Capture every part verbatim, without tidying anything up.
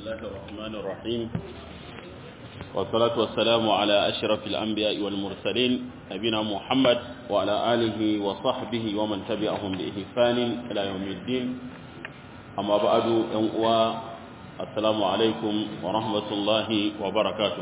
الله الرحمن الرحيم والصلاة والسلام على أشرف الأنبياء والمرسلين نبينا محمد وعلى آله وصحبه ومن تبعهم بإحسان إلى يوم الدين أما بعد السلام عليكم ورحمة الله وبركاته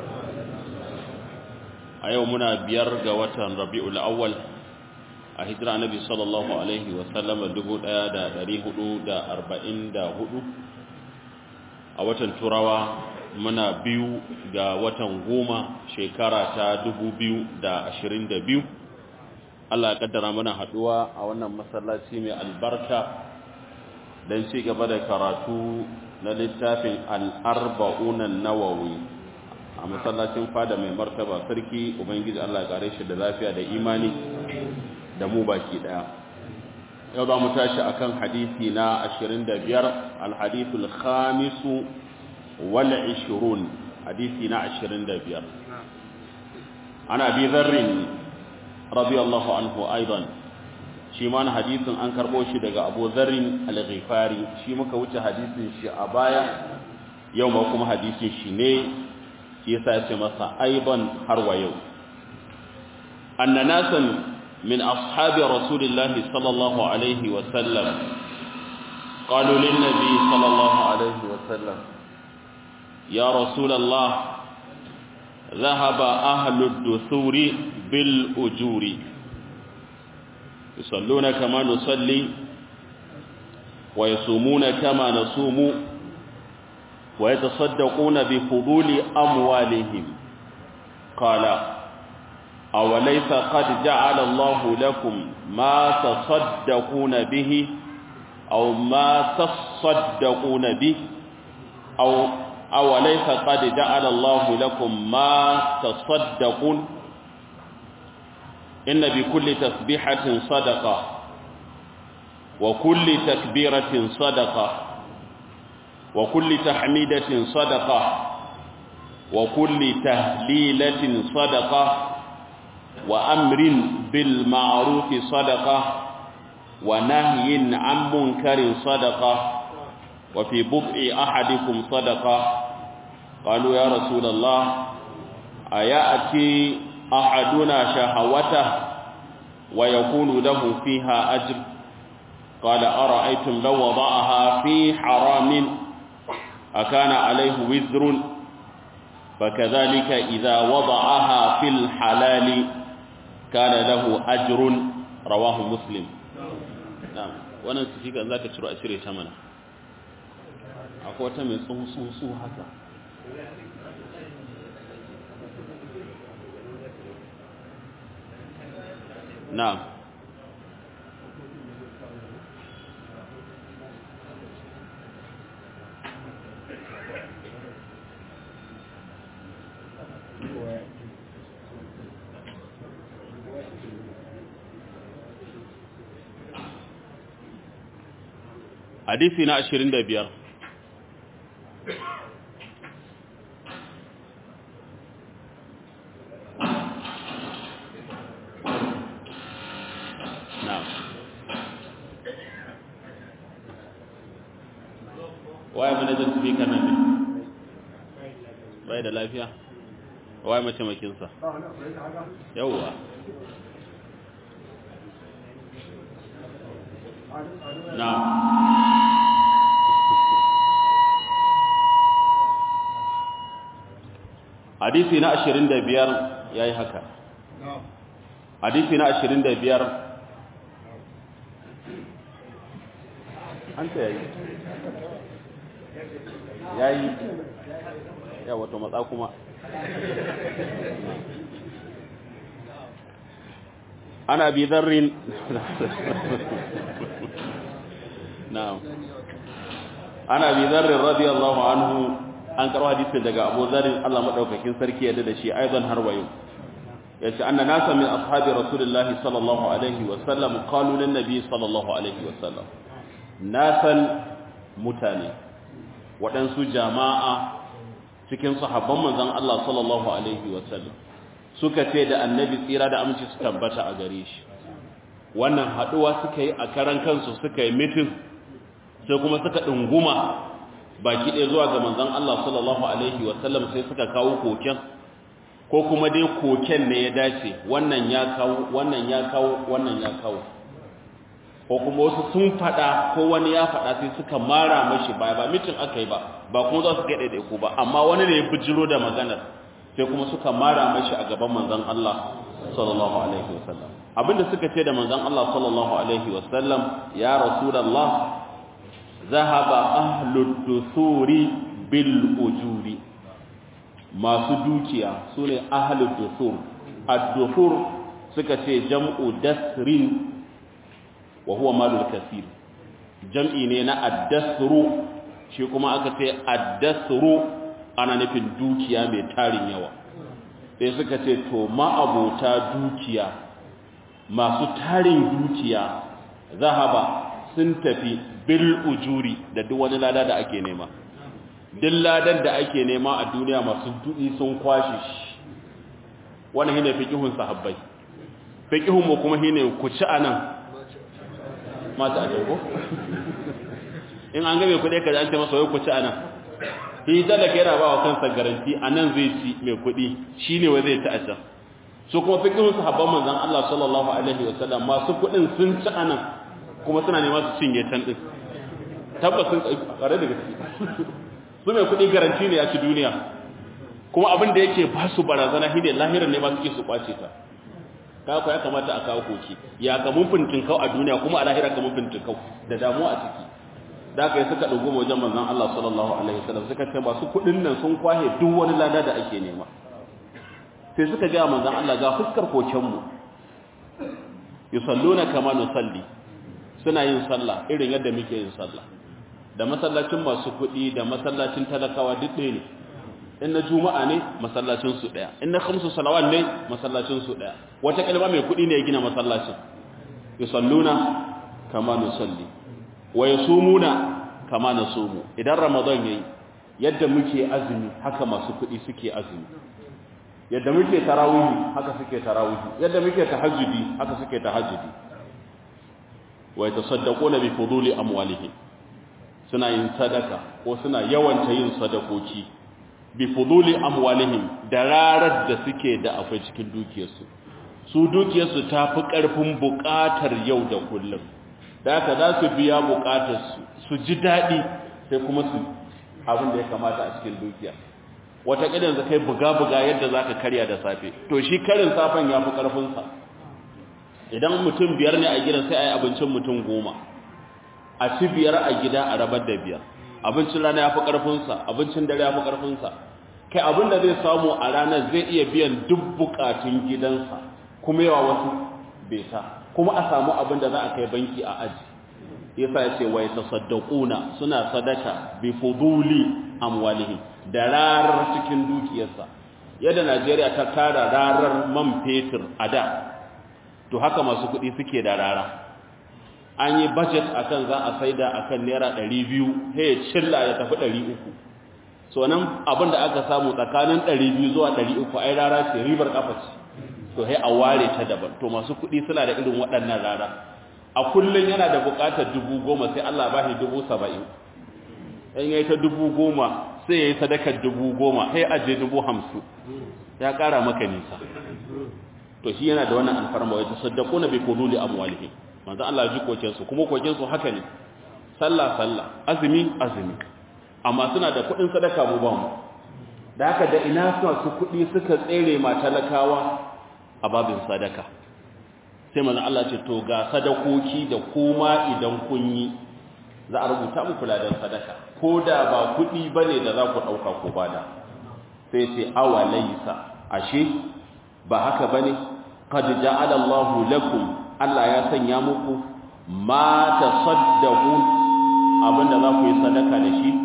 أيومنا بيرجى وطن ربيع الأول a hijira annabi sallallahu alaihi wasallam dubu ɗaya da ɗari hudu da arba'in da hudu a watan turawa muna biyu ga watan goma shekara ta dubu biyu da ashirin da biyu Allah ya kaddara mana haduwa a wannan masallaci mai albarka don ci gaba da karatu na littafin al-arba'un an-nawawi a masallacin fada mai martaba sarki ubangiji Allah ya kare shi da lafiya da imani da mu baki daya yau za mu tashi akan hadisi na ashirin da biyar alhadithul khamisu wal ishirun hadisi na ashirin da biyar ana bi dharrin radiyallahu anhu aidan shi ma hadisin an karbo shi daga Abu Dharrin al-Ghifari shi muka wuce hadisin shi a baya yau ma kuma hadisin shi ne shi yasa ya ce masa aidan har wa yau annanasan من أصحاب رسول الله صلى الله عليه وسلم قالوا للنبي صلى الله عليه وسلم يا رسول الله ذهب أهل الدثور بالأجور يصلون كما نصلي ويصومون كما نصوم ويتصدقون بفضول أموالهم قال أوليس قد جعل الله لكم ما تصدقون به أو ما تصدقون به أو أوليس قد جعل الله لكم ما تصدقون إن بكل تسبيحة صدقة وكل تكبيرة صدقة وكل تحميدة صدقة وكل تهليلة صدقة وأمر بالمعروف صدقة ونهي عن منكر صدقة وفي بضع أحدكم صدقة قالوا يا رسول الله أيأتي أحدنا شهوته ويكون له فيها أجر قال أرأيتم لو وضعها في حرام أكان عليه وزر فكذلك إذا وضعها في الحلال كان له أجر رواه مسلم نعم وانا تفيك أن ذاك تشرع أشري تمنا أقوى تمن صو صو صو هكا نعم hadisi na ashirin da biyar na waye manajan speaker nan ne bai da lafiya waye mataimakinsa yawwa na hadisi na ashirin da biyar ya yi haka hadisi na ashirin da biyar an ta yayi ya yi ya wato matsa kuma ana bi zarrin na'am ana bi zarrin radiyallahu anhu an karo hadisin daga Abu Dharr Allah madaukakin sarki yadda da shi aidan har wayo yace anna nasa min ashabi rasulillahi sallallahu alaihi wa sallam qalu lin nabi sallallahu alaihi wa sallam nasan mutane wadansu jama'a cikin sahabban manzon Allah sallallahu alaihi wa sallam suka ce da annabi tsira da aminci su tabbata a gare shi wannan haduwa suka yi a karan kansu suka yi mitin sai kuma suka dunguma baki ɗaya zuwa ga manzon Allah sallallahu alaihi wasallam sai suka kawo koken ko kuma dai koken ne ya dace wannan ya kawo wannan ya kawo wannan ya kawo ko kuma wasu sun fada ko wani ya fada sai suka mara mashi ba ba mitin akai ba ba kuma za su ga daidai ku ba amma wani ne ya bijiro da maganar sai kuma suka mara mashi a gaban manzon Allah sallallahu alaihi wasallam abinda suka ce da manzon Allah sallallahu alaihi wasallam ya rasulullah zahaba ahlud dusuri bil ujuri masu dukiya sune ahlud dusur ad-dusur suka ce jam'u dasrin wa huwa malul kaseer jam'i ne na ad-dasru shi kuma aka ce ad-dasru ana nufin dukiya mai tarin yawa sai suka ce to ma'abota dukiya masu tarin dukiya zahaba sun tafi bil ujuri da duk wani lada da ake nema duk ladan da ake nema a duniya masu dudi sun kwashe shi wannan shine fiqhun sahabbai fiqhun mu kuma shine ku ci anan mata a jago in an gabe kuɗi kaji an ce masa wai ku ci anan shi talaka yana ba wa kansa garanti anan zai ci mai kuɗi shine wai zai ci a can su kuma fiqhun sahabban manzon Allah sallallahu alaihi wasallam masu kuɗin sun ci anan kuma suna nema su cinye can din tabbas sun kare da gaske su mai kuɗi garanti ne ya ci duniya kuma abin da yake ba su barazana shine lahirin ne ba suke su kwace ta kako ya kamata a kawo koki ya ga mun fintin kau a duniya kuma a lahira ga mun fintin kau da damuwa a ciki da kai suka dugo wajen manzon Allah sallallahu alaihi wasallam suka ce masu kudin nan sun kwahe duk wani lada da ake nema sai suka ga manzon Allah ga fuskar koken mu yusalluna kama nusalli suna yin sallah irin yadda muke yin sallah da masallacin masu kudi da masallacin talakawa duk ɗaya ne in na juma'a ne masallacin su daya in na khamsu salawat ne masallacin su daya wata kalma mai kudi ne ya gina masallacin yusalluna kama nusalli wa yasumuna kama nasumu idan ramadan yayi yadda muke azumi haka masu kudi suke azumi yadda muke tarawih haka suke tarawih yadda muke tahajjudi haka suke tahajjudi wa yatasaddaquna bi fuduli amwalihim suna yin sadaka ko suna yawanta yin sadakoki bi fuduli amwalihim da rarar da suke da akwai cikin dukiyarsu su dukiyarsu ta fi ƙarfin buƙatar yau da kullum da haka za su biya buƙatarsu su ji daɗi sai kuma su abin da ya kamata a cikin dukiya wata ƙidan za kai buga-buga yadda za ka karya da safe to shi karin safen ya fi ƙarfinsa idan mutum biyar ne a gidan sai a yi abincin mutum goma a ci biyar a gida a rabar da biyar abincin rana ya fi ƙarfinsa abincin dare ya fi ƙarfinsa kai abin da zai samu a ranar zai iya biyan duk buƙatun gidansa kuma yawa wasu bai sa kuma a samu abin da za a kai banki a aji yasa ya ce wai tasaddaquna suna sadaka bi fuduli amwalihim da rarar cikin dukiyarsa yadda Najeriya ta tara rarar man fetur a da to haka masu kuɗi suke da rara an yi budget akan za a saida akan naira ɗari biyu sai cilla ya tafi ɗari uku so nan abin da aka samu tsakanin ɗari biyu zuwa ɗari uku ai rara ce ribar kafa ce to sai a ware ta daban to masu kuɗi suna da irin waɗannan rara a kullun yana da buƙatar dubu goma sai Allah ba shi dubu saba'in in yayi ta dubu goma sai yayi sadakar dubu goma sai aje dubu hamsin ya ƙara maka nisa to shi yana da wannan alfarma wai tasaddaquna bi quduli amwalihim manzo Allah ji koken su kuma koken su haka ne sallah sallah azumi azumi amma suna da kudin sadaka mu ba mu da haka da ina su kudi suka tsere ma talakawa a babin sadaka sai manzo Allah ce to ga sadakoki da kuma idan kun yi za a rubuta muku ladan sadaka ko da ba kudi bane da za ku dauka ko bada sai ce awalaysa ashe ba haka bane qad ja'ala Allahu lakum Allah ya sanya muku ma tasaddaqun abinda za ku yi sadaka da shi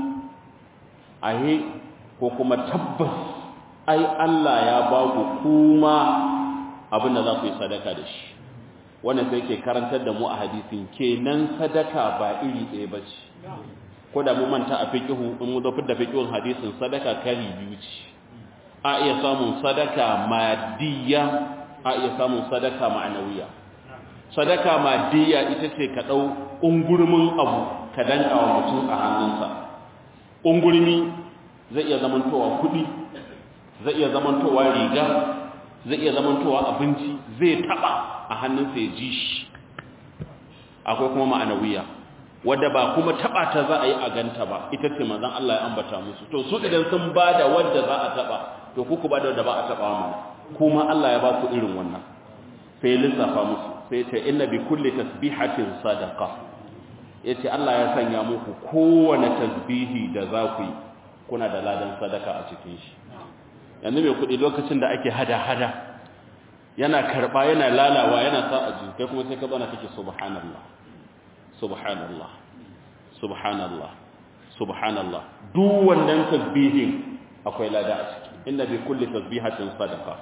ahe ko kuma tabbas ai Allah ya ba ku kuma abinda za ku yi sadaka da shi wannan sai ke karantar da mu a hadisin kenan sadaka ba iri ɗaya bace ko da mu manta a fiqhu in mu zafi da fiqhun hadisin sadaka kari biyu ce a iya samun sadaka madiyya a iya samun sadaka ma'anawiya sadaka madiyya ita ce ka dau ungurmin abu ka danka wa mutum a hannunsa ƙungurmi zai iya zamantowa kuɗi, zai iya zamantowa riga, zai iya zamantowa abinci, zai taɓa a hannunsa ya ji shi. Akwai kuma ma'anawiya wadda ba kuma taɓa ta za a yi a ganta ba, ita ce manzon Allah ya ambata musu. To su idan sun ba da wadda za a taɓa, to ku ku ba da wadda ba a taɓa mana, kuma Allah ya ba ku irin wannan. Sai lissafa musu, sai ce inna bi kulli tasbihatin sadaqa. Yace Allah ya sanya muku kowane tasbihi da za ku yi kuna da ladan sadaka a cikin shi. Yanzu mai kuɗi lokacin da ake hada-hada yana karɓa yana lalawa yana sa a jiki, kai kuma sai ka bana kake subhanallah subhanallah subhanallah subhanallah. Duk wannan tasbihin akwai lada a ciki. Inna bi kulli tasbihatin sadaqa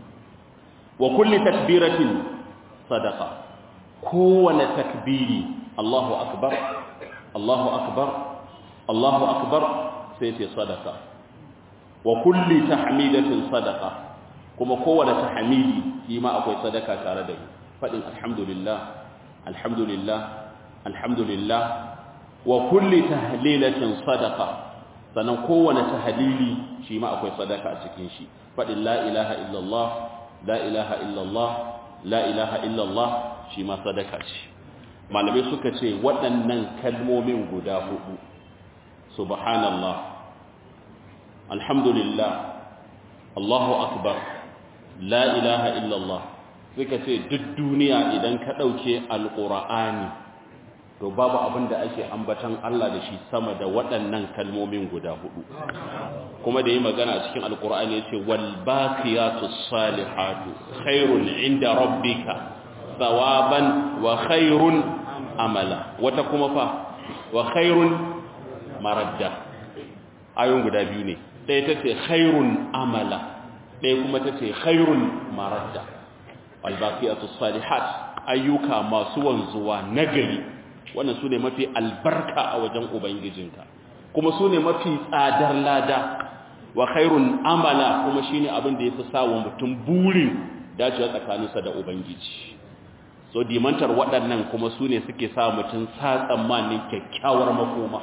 wa kulli takbiratin sadaqa. Kowane takbiri Allahu akbar Allahu akbar Allahu akbar sai ce sadaqa. Wa kulli tahmidatin sadaqa. Kuma kowane tahmidi shi ma akwai sadaka tare da shi. Fadin alhamdulillah alhamdulillah alhamdulillah. Wa kulli tahlilatin sadaqa. Sannan kowane tahlili shi ma akwai sadaka a cikin shi. Fadin la ilaha illallah la ilaha illallah la ilaha illallah shi ma sadaka ce. Malamai suka ce waɗannan kalmomin guda hudu, subhanallah alhamdulillah Allahu akbar la ilaha illallah, suka ce duk duniya idan ka ɗauke alƙur'ani to babu abin da ake ambatan Allah da shi sama da waɗannan kalmomin guda hudu. Kuma da yi magana a cikin alƙur'ani ya ce wal baqiyatus salihatu khairun inda rabbika thawaban wa khairun amala. Wata kuma fa wa khairun maradda. Ayon guda biyu ne, ɗaya ta ce khairun amala, ɗaya kuma ta ce khairun maradda. Albaqiyatus salihat, ayyuka masu wanzuwa nagari, wannan su ne mafi albarka a wajen ubangijinka, kuma su ne mafi tsadar lada. Wa khairun amala kuma shine abin da yafi sawa mutum burin dacewa tsakaninsa da ubangiji. So dimantar waɗannan kuma su ne suke sa mutum sa tsammanin kyakkyawar makoma.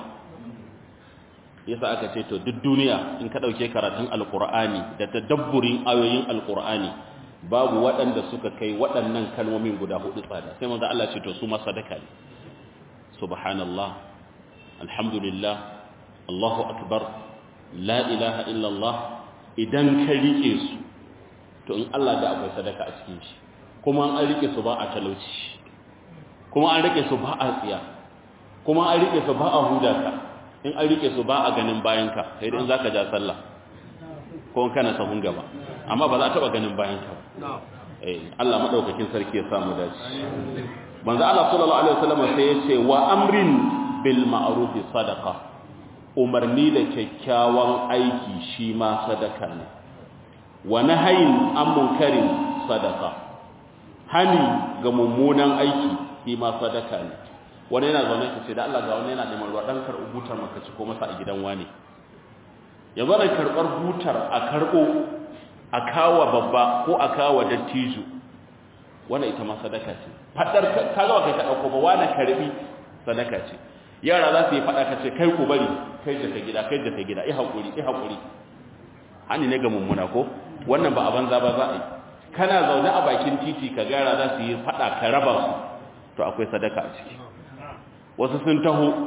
Yasa aka ce to duk duniya in ka ɗauke karatun alƙur'ani da tadabburin ayoyin alƙur'ani babu waɗanda suka kai waɗannan kalmomin guda hudu tsada. Sai manzo Allah ce to su ma sadaka ne. Subhanallah, alhamdulillah, Allahu akbar, la ilaha illallah. Idan ka rike su to in Allah da akwai sadaka a cikin shi. Kuma an rike su ba a talauci, kuma an rike su ba a tsiya, kuma an rike su ba a hudaka, in an rike su ba a ganin bayanka, sai dai in zaka ja sallah ko kana sahun gaba, amma ba za a taba ganin bayanka ba. Eh, Allah madaukakin sarki ya samu dace. Manzo Allah sallallahu alaihi wasallam sai ya ce wa amrin bil ma'ruf sadaqa. Umarni da kyakkyawan aiki shi ma sadaka ne. Wa nahyin an munkarin sadaqa. Hani ga mummunan aiki shi ma sadaka ne. Wani yana zaune ka ce da Allah ga wani yana neman ruwa dan karɓi butar maka ci ko masa a gidan wani. Ya zo da karɓar butar a karɓo a kawa babba ko a kawa dattijo. Wannan ita ma sadaka ce. Fadar ka ga kai ka dauko ba wani karbi sadaka ce. Yara za su yi fada ka ce kai ku bari, kai da ka gida, kai da ka gida, i hakuri, i hakuri. Hani ne ga mummuna ko? Wannan ba a banza ba za a yi. Kana zaune a bakin titi ka gara za su yi fada ka raba su, to akwai sadaka a ciki. Wasu sun taho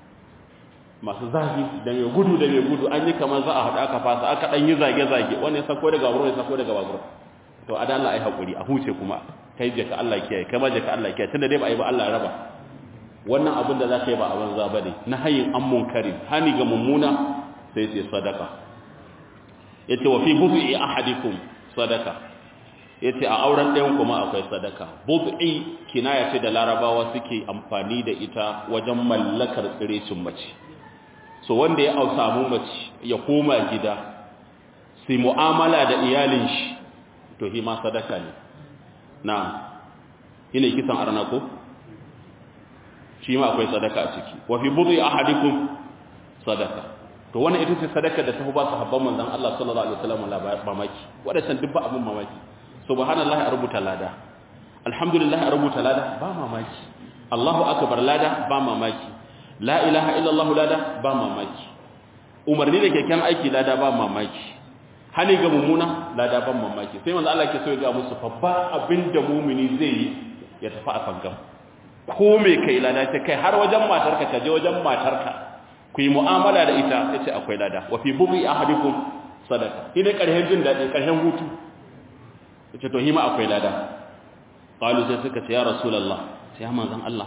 masu zafi da mai gudu da mai gudu an yi kamar za a haɗu aka fasa aka ɗan yi zage-zage wani ya sako daga babur ya sako daga babur. To a dala ai haƙuri a huce kuma kai je ka Allah kiyaye kai ma je ka Allah kiyaye tunda dai ba ai ba Allah raba. Wannan abin da za ka yi ba a banza ba ne na hayin an munkari hani ga mummuna sai ce sadaka. Yace wa fi bud'i ahadikum sadaka. Yace a auren ɗayan kuma akwai sadaka. Bud'i kinaya ce da Larabawa suke amfani da ita wajen mallakar tsirecin mace. So wanda ya samu mace ya koma gida sai mu'amala da iyalin shi to hi ma sadaka ne. Na'am. Ina kisan arna ko? Shi ma akwai sadaka a ciki. Wa fi bud'i ahadikum sadaka. To wannan ita ce sadaka da ta ba su habban manzon Allah sallallahu alaihi wasallam mamaki. Wadannan duk ba abun mamaki. Subhanallahi a rubuta lada. Alhamdulillah a rubuta lada ba mamaki. Allahu akbar lada ba mamaki. La ilaha illallah lada ba mamaki. umarni da kyakkyawan aiki lada ba mamaki hani ga mummuna lada ban mamaki sai manzo Allah ke so ya ga musu fa ba abinda mumini zai yi ya tafi a fangam ko me kai lada ta kai har wajen matarka ta je wajen matarka ku yi mu'amala da ita yace akwai lada wa fi bubi ahadikum sadaka ina karhen jin dadi karhen hutu yace to hima akwai lada qalu sai suka ce ya rasulullah sai manzon Allah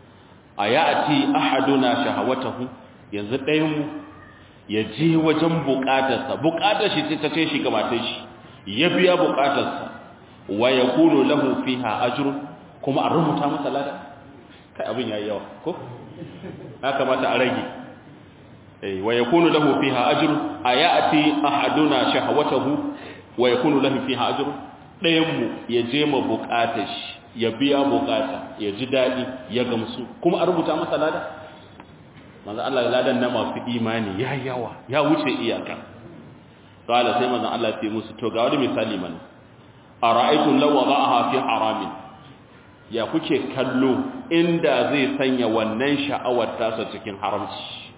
ayati ahaduna shahawatahu yanzu ɗayan mu ya je wajen bukatarsa bukatar shi ta ce shi ga matar shi ya biya bukatarsa wa yakunu lahu fiha ajrun kuma a rubuta masa lada kai abin yayi yawa ko ya kamata a rage eh wa yakunu lahu fiha ajrun ayati ahaduna shahawatahu wa yakunu lahu fiha ajrun ɗayan mu ya je ma bukatar shi ya biya bukata ya ji dadi ya gamsu kuma a rubuta masa lada manzo Allah ladan na masu imani ya yawa ya wuce iyaka kala sai manzo Allah ya musu to ga wani misali man ara'aytum law wada'aha fi haramin ya kuke kallo inda zai sanya wannan sha'awar tasa cikin haramci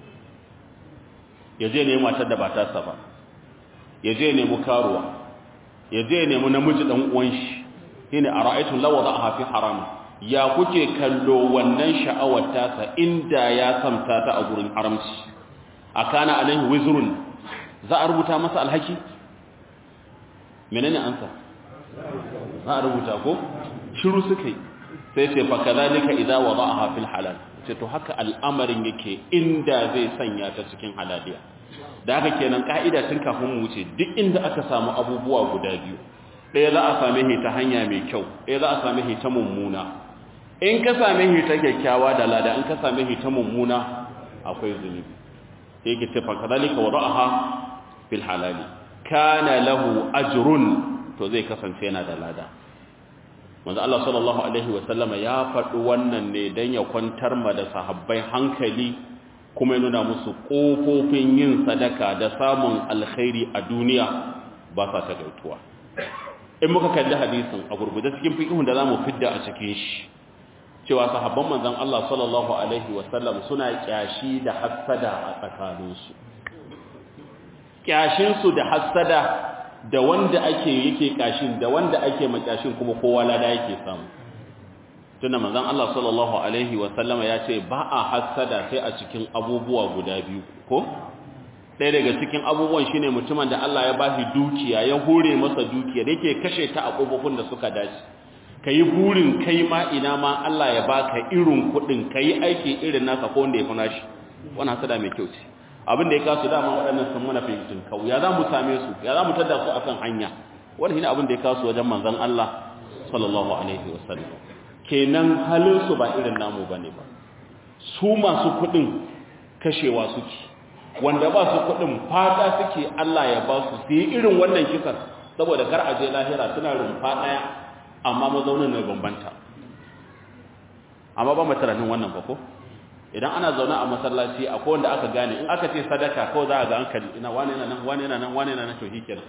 yaje ne matar da ba tasa ba yaje ne mu karuwa yaje ne mu namiji dan uwan shi shine ara'aytum law wada'aha fi haramin ya kuke kallo wannan sha'awar tasa inda ya samta ta a gurin haramci akana alaihi wizrun za a rubuta masa alhaki menene ansa za a rubuta ko shiru suka yi sai ce fa kadhalika idza wada'aha fil halal ce to haka al'amarin yake inda zai sanya ta cikin halaliya da haka kenan ka'ida tun kafin mu wuce duk inda aka samu abubuwa guda biyu ɗaya za a same shi ta hanya mai kyau ɗaya za a same shi ta mummuna in ka same shi ta kyakkyawa da lada in ka same shi ta mummuna akwai zunubi yake ce fa kadhalika wada'aha fil halali kana lahu ajrun to zai kasance yana da lada manzo Allah sallallahu alaihi wa sallama ya faɗi wannan ne dan ya kwantar ma da sahabbai hankali kuma ya nuna musu kofofin yin sadaka da samun alkhairi a duniya ba sa ta dautuwa in muka kalli hadisin a gurgurde cikin fiqhun da zamu fidda a cikin shi cewa sahabban manzon Allah sallallahu alaihi wasallam suna kyashi da hassada a tsakaninsu kyashin su da hassada da wanda ake yake kashin da wanda ake makyashin kuma kowa lada yake samu tunda manzon Allah sallallahu alaihi wasallam ya ce ba a hassada sai a cikin abubuwa guda biyu ko ɗaya daga cikin abubuwan shine mutumin da Allah ya bashi dukiya ya hore masa dukiya yake kashe ta a kofofin da suka dace kai burin kai ma ina ma Allah ya baka irin kudin kai aiki irin nasa ko wanda ya fi nashi wannan hasada mai kyau ce abin da ya kasu dama waɗannan sun muna fitin kau ya za mu same su ya za mu tada su akan hanya wannan shine abin da ya kasu wajen manzon Allah sallallahu alaihi wasallam kenan halin su ba irin namu bane ba su masu kudin kashewa suke wanda ba su kudin fata suke Allah ya ba su su yi irin wannan kisan saboda kar aje lahira suna rumfa daya amma mazaunin ne bambanta amma ba mu tunanin wannan ba ko idan ana zaune a masallaci akwai wanda aka gane in aka ce sadaka ko za a ga hankali ina wani yana nan wani yana nan wani yana nan to hikenan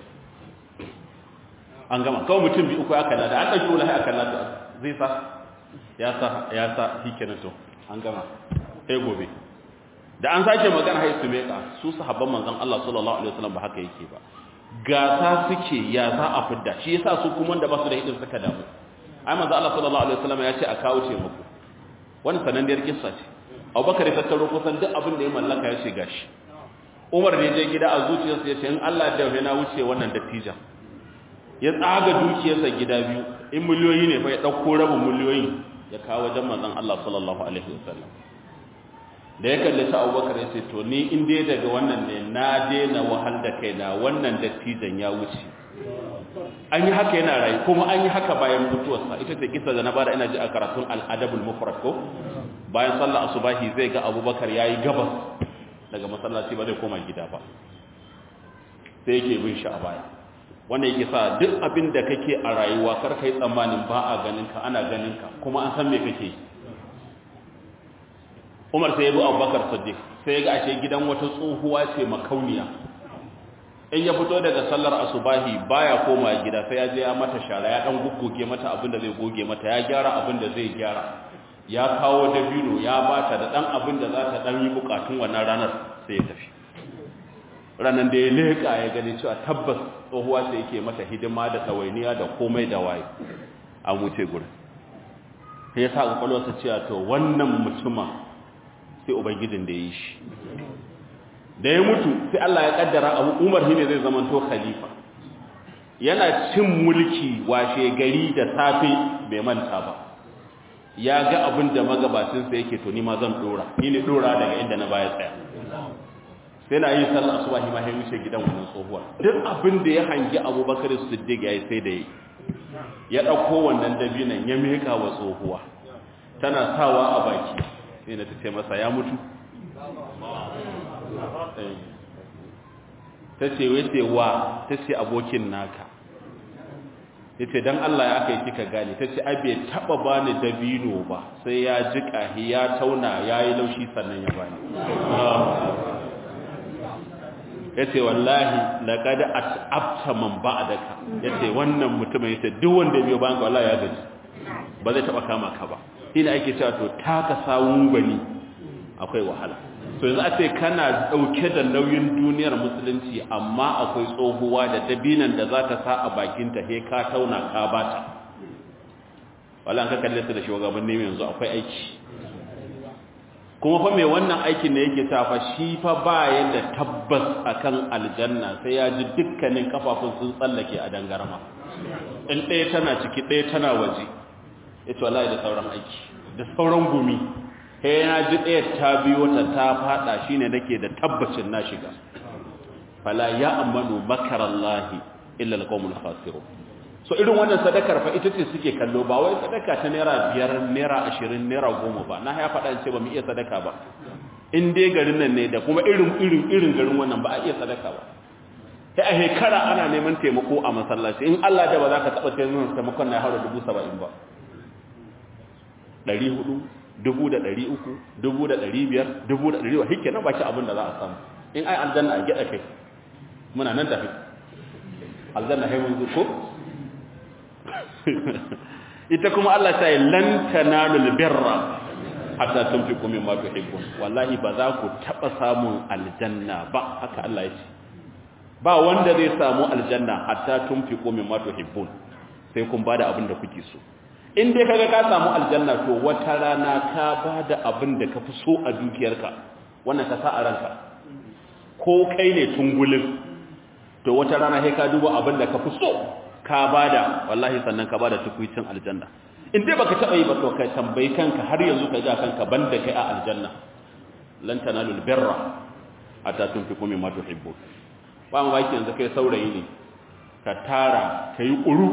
an gama kawai mutum bi uku aka lada an dauki wallahi aka lada zai sa ya sa ya sa hikenan to an gama sai gobe da an sake magana hai su meka su sahabban manzon Allah sallallahu alaihi wasallam ba haka yake ba gasa suke ya za a fidda shi yasa su kuma wanda ba su da hidin suka damu ai manzon Allah sallallahu alaihi wasallam ya ce a kawo ce muku wannan sananniyar kissa ce Abubakar ya tattaro kusan duk abin da ya mallaka ya ce gashi Umar ne je gida a zuciyarsa ya ce in Allah da na wuce wannan dattija ya tsaga dukiyarsa gida biyu in miliyoyi ne fa ya dauko rabin miliyoyi ya kawo wajen manzon Allah sallallahu alaihi wasallam da ya kalli ta Abubakar ya ce to ni in dai daga wannan ne na daina wahal da kaina wannan dattijan ya wuce an yi haka yana rayu kuma an yi haka bayan mutuwarsa ita ce kisa da na bada ina ji a karatun al-adabul mufrad ko bayan sallar asubahi zai ga Abubakar yayi gabas daga masallaci ba zai koma gida ba sai yake bin shi a baya wanda yake sa duk abin da kake a rayuwa kar kai tsammanin ba a ganin ka ana ganin ka kuma an san me kake Umar sai ya bi Abubakar Siddiq sai ya ga ashe gidan wata tsohuwa ce makauniya in ya fito daga sallar asubahi baya koma gida sai ya je ya mata shara ya dan gugguge mata abin da zai goge mata ya gyara abin da zai gyara ya kawo dabino ya bata da dan abin da za ta dan yi bukatun wannan ranar sai ya tafi ranan da ya leka ya gani cewa tabbas tsohuwa ce yake mata hidima da tsawainiya da komai da waye an wuce gurin sai ya sa kwakwalwarsa cewa to wannan mutumin sai ubangijin da ya yi shi da ya mutu sai Allah ya kaddara abu umar shi ne zai zama to khalifa yana cin mulki washe gari da safe bai manta ba ya ga abin da magabacinsa yake to ni ma zan dora ni ne dora daga inda na baya tsaya sai na yi sallah asuba shi ma ya wuce gidan wannan tsohuwa duk abin da ya hangi abubakar siddiq ya yi sai da yi ya ɗauko wannan dabinan ya meka wa tsohuwa tana sawa a baki sai na ta ce masa ya mutu ta ce wace wa ta ce abokin naka ya ce don Allah ya aka yi kika gane ta ce abe taɓa ba ni dabino ba sai ya ji ƙahi ya tauna ya yi laushi sannan ya bani ya ce wallahi laƙada a abta man ba a daka ya ce wannan mutumin ya ce duk wanda biyo bayan ka wallahi ya gaji ba zai taɓa kama ka ba ina ake cewa to taka sawun gwani akwai wahala so yanzu a ce kana ɗauke da nauyin duniyar musulunci amma akwai tsohuwa da dabinan da za ta sa a bakinta he ka tauna ka bata wala an ka kalle su da shugaban ne yanzu akwai aiki kuma fa mai wannan aikin ne yake ta fa shi fa ba yadda tabbas akan aljanna sai ya ji dukkanin kafafun sun tsallake a dangarma in ɗaya tana ciki ɗaya tana waje ita wallahi da sauran aiki da sauran gumi sai na ji ɗaya ta biyo ta ta fada shine nake da tabbacin na shiga fala ya amanu makarallahi illa alqawmul khasirun so irin wannan sadakar fa ita ce suke kallo ba wai sadaka ta naira biyar naira ashirin naira goma ba na ya faɗa ce ba mu iya sadaka ba in dai garin nan ne da kuma irin irin irin garin wannan ba a iya sadaka ba sai a hekara ana neman taimako a masallaci in Allah da ba za ka taɓa taimakon na haura dubu saba'in ba ɗari hudu dubu da ɗari uku dubu da ɗari biyar dubu da ɗari wa hikke nan ba shi abin da za a samu in ai aljanna a gyaɗa kai muna nan tafi aljanna haifun zuko ita kuma Allah ta yi lan tanalul birra hatta tunfiqu mimma tuhibbun wallahi ba za ku taba samun aljanna ba haka Allah ya ce ba wanda zai samu aljanna hatta tunfiqu mimma tuhibbun sai kun bada abin da kuke so in dai kaga ka samu aljanna to wata rana ka bada abin da ka fi so a dukiyarka wannan ka sa a ranka ko kai ne tungulin to wata rana sai ka duba abin da ka fi so ka bada wallahi sannan ka bada tukuicin aljanna in dai baka taba yi ba to kai tambayi kanka har yanzu ka ga kanka banda kai a aljanna lan tanalul birra hatta tunfiqu mimma tuhibbun ba mu baki yanzu kai saurayi ne ka tara kai ƙuru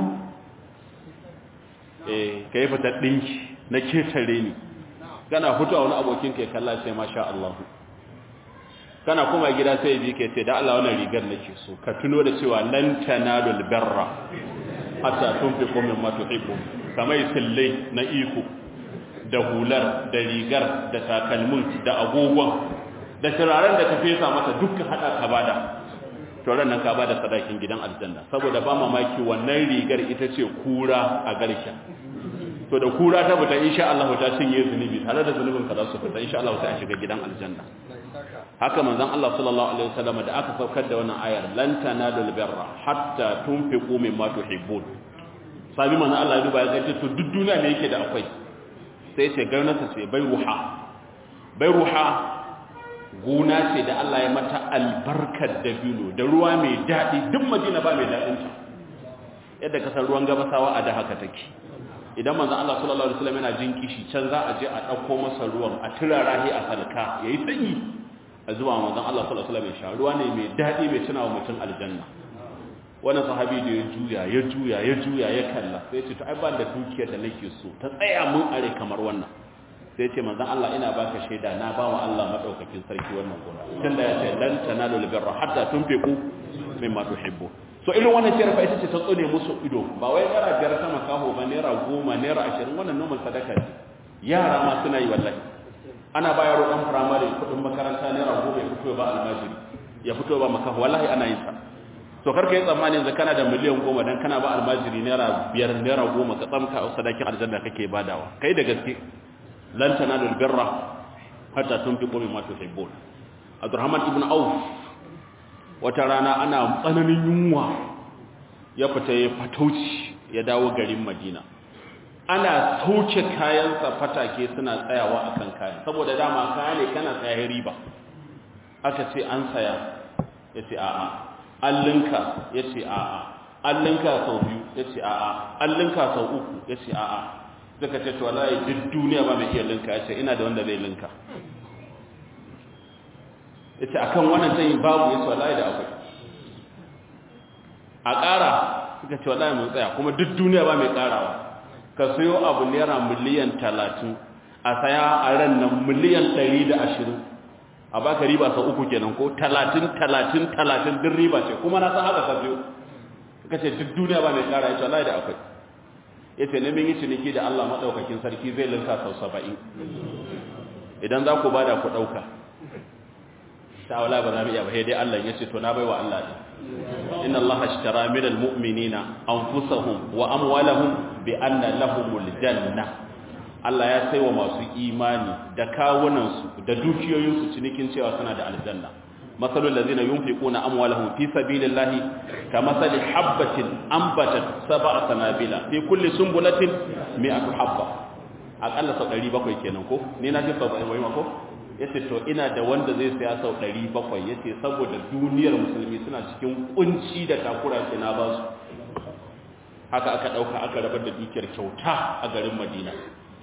eh kai fita dinki na ketare ni kana fito a wani abokin kai kalla sai masha Allah kana kuma gida sai bi kai sai da Allah wannan rigar nake so ka tuno da cewa lan tanalul birra hatta tunfiqu mimma tuhibbun kamar sille na iko da hular da rigar da takalmin da agogon da turaren da ka fesa mata dukkan hada ka bada to ran nan ka bada sadakin gidan aljanna saboda ba mamaki wannan rigar ita ce kura a garshen to da kura ta fita insha Allah ta cinye zunubi tare da zunubin ka za su fita insha Allah sai a shiga gidan aljanna haka manzon Allah sallallahu alaihi wasallam da aka saukar da wannan ayar lan tanadul birra hatta tunfiqu mimma tuhibbun sabi manzon Allah ya duba ya ce to duk duniya ne yake da akwai sai ce gaunarsa ce bai ruha bai ruha gona ce da Allah ya mata albarkar dabino da ruwa mai daɗi duk madina ba mai daɗinta yadda kasar ruwan gabasawa a da haka take idan manzon Allah sallallahu alaihi wasallam yana jin kishi can za a je a ɗauko masa ruwan a turara shi a salka yayi sanyi a zuwa manzon Allah sallallahu alaihi wasallam ya sha ruwa ne mai daɗi mai tunawa mutum aljanna wannan sahabi da ya juya ya juya ya juya ya kalla sai ya ce to ai ba da dukiyar da nake so ta tsaya mun are kamar wannan sai ce manzon Allah ina baka shaida na ba wa Allah madaukakin sarki wannan gona tunda ya ce lan tanalu albirra hatta tunfiqu mimma tuhibbu so irin wannan shirfa ita ce ta tsone musu ido ba wai naira biyar sama kaho ba naira goma naira ashirin wannan normal sadaka ne yara ma suna yi wallahi ana ba yaro dan primary kudin makaranta naira goma ya fito ba almajiri ya fito ba makaho wallahi ana yin sa to karka yi tsammani yanzu kana da miliyan goma dan kana ba almajiri naira biyar naira goma ka tsamka sadakin aljanna kake badawa kai da gaske lan tanalul birra hatta tunfiqu mimma tuhibbun Abdurrahman ibn Auf wata rana ana tsananin yunwa ya fita ya fatauci ya dawo garin Madina ana sauke kayansa fatake suna tsayawa akan kayan saboda dama kaya ne kana tsaya riba aka ce an saya yace a'a allinka yace a'a allinka sau biyu yace a'a allinka sau uku yace a'a suka ce to wallahi duk duniya ba mai iya linka yace ina da wanda zai linka yace akan wannan tayin babu yace wallahi da akwai a ƙara suka ce wallahi mun tsaya kuma duk duniya ba mai ƙarawa ka sayo abu naira miliyan talatin a saya a ran nan miliyan ɗari da ashirin a baka riba sau uku kenan ko talatin talatin talatin din riba ce kuma na san haka ka sayo suka ce duk duniya ba mai ƙara yace wallahi da akwai yace ne mun yi ciniki da Allah madaukakin sarki zai linka sau saba'in idan za ku bada ku dauka ta wala ba za mu iya ba sai dai Allah yace to na baiwa Allah din inna Allah ashtara minal mu'minina anfusahum wa amwalahum bi anna lahumul janna Allah ya saiwa masu imani da kawunan su da dukiyoyin su cinikin cewa suna da aljanna masalul ladzina yunfiquna amwalahum fi sabilillahi kamathali habatin ambatat sab'a sanabila fi kulli sunbulatin mi'atu habba akalla sau ɗari bakwai kenan ko ni na ji sau ɗari ko yace to ina da wanda zai saya sau ɗari bakwai yace saboda duniyar musulmi suna cikin kunci da takura ce na ba su haka aka dauka aka rabar da dukiyar kyauta a garin Madina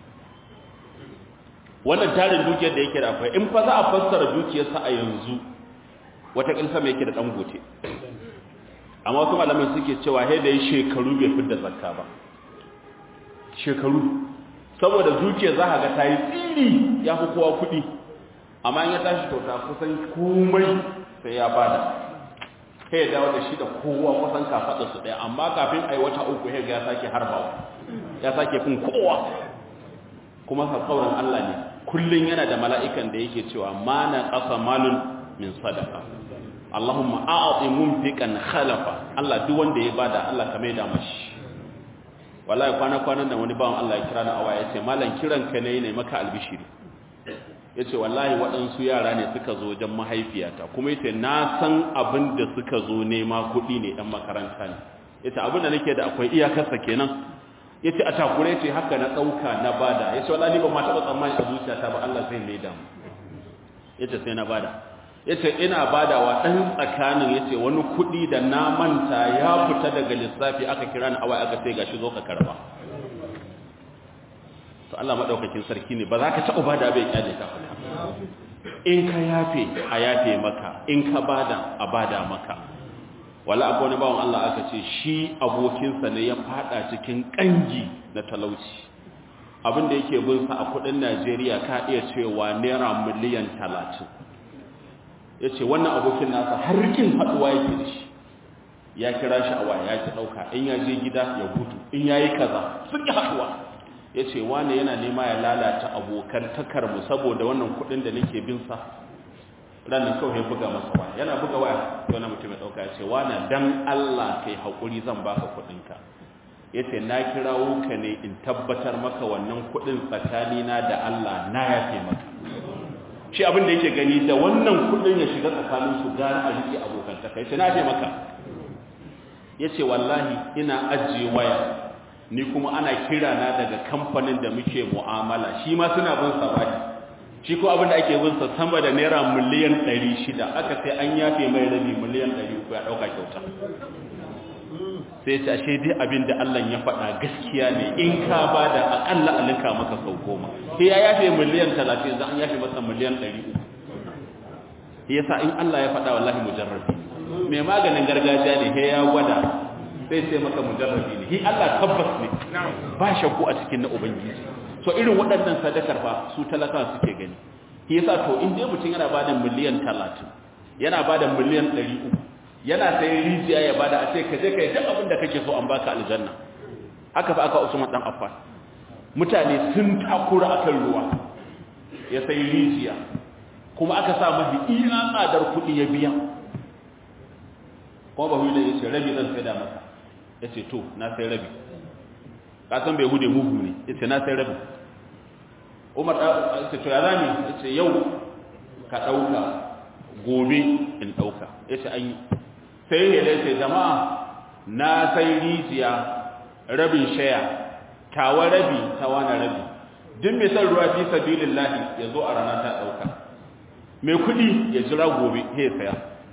wannan tarin dukiyar da yake da akwai in fa za a fassara dukiyarsa a yanzu wata kilsa mai yake da dan gote amma wasu malamai suke cewa he da yi shekaru bai fidda zakka ba shekaru saboda dukiyar za ka ga ta yi tsiri ya fi kowa kuɗi amma in ya tashi kyauta kusan komai sai ya bada sai ya dawo da shi da kowa kusan kafaɗa su ɗaya amma kafin a yi wata uku ya ga ya sake harbawa ya sake fin kowa kuma sauran Allah ne kullum yana da mala'ikan da yake cewa ma na ƙasa malun min sadaka Allahumma a'ati mumfiqan khalafa Allah duk wanda ya bada Allah ka maida mashi wallahi kwana kwanan da wani bawan Allah ya kira ni a waya yace mallan kiran ka ne ne maka albishiri yace wallahi waɗansu yara ne suka zo wajen mahaifiyata kuma yace na san abin da suka zo nema kuɗi ne ɗan makaranta ne yace abin da nake da akwai iyakarsa kenan yace a takure yace haka na ɗauka na bada yace wallahi ba ma taɓa tsammani a zuciyata ba Allah zai maida mu yace sai na bada yace ina badawa dan tsakanin yace wani kudi da na manta ya fita daga lissafi aka kira ni awai aka ce gashi zo ka karba to Allah madaukakin sarki ne ba za ka taɓa bada bai kyale ka in ka yafe a yafe maka in ka bada a bada maka wala akwai wani bawon Allah aka ce shi abokinsa ne ya fada cikin kangi na talauci abinda yake bin sa a kudin Najeriya ka iya cewa naira miliyan talatin ya ce wannan abokin nasa harkin haduwa yake da shi ya kira shi a waya ya ki dauka in ya je gida ya gudu in ya yi kaza sun yi haduwa ya ce wane yana nema ya lalata abokan takarmu saboda wannan kudin da nake bin sa ranar kawai ya buga masa waya yana buga waya wani mutum ya dauka ya ce wane dan Allah kai haƙuri zan baka kudinka ya ce na kirawo ka ne in tabbatar maka wannan kudin tsakanina da Allah na yafe maka shi abin da yake gani da wannan kudin ya shiga tsakanin su gane a riƙe abokantaka yace na ce maka yace wallahi ina ajiye waya ni kuma ana kira na daga kamfanin da muke mu'amala shi ma suna bin sa baki shi ko abin da ake bin sa sama da naira miliyan ɗari shida aka sai an yafe mai rabi miliyan ɗari uku ya dauka kyauta sai ya ce ashe dai abin da Allah ya faɗa gaskiya ne in ka bada akalla alinka maka sau goma sai ya yafe miliyan talatin za an yafe masa miliyan ɗari uku yasa in Allah ya faɗa wallahi mujarrabi mai maganin gargajiya ne sai ya gwada sai sai maka mujarrabi ne shi Allah tabbas ne ba shakku a cikin na ubangiji so irin waɗannan sadakar fa su talaka suke gani shi yasa to in dai mutum yana bada miliyan talatin yana bada miliyan ɗari uku yana sai rijiya ya bada a ce ka je kai duk abin da kake so an baka aljanna haka fa aka Usman dan Affan mutane sun takura akan ruwa ya sai rijiya kuma aka sa mafi iya tsadar kuɗi ya biya kuma bahu da yace rabi zan sai da maka yace to na sai rabi ka san bai hude mugu ne yace na sai rabi Umar yace to ya zani yace yau ka dauka gobe in ɗauka ya ce an yi sai ya ce jama'a na sai rijiya rabin shaya tawa rabi tawa na rabi duk mai son ruwa fi sabilillahi ya zo a rana ta ɗauka mai kuɗi ya jira gobe ya saya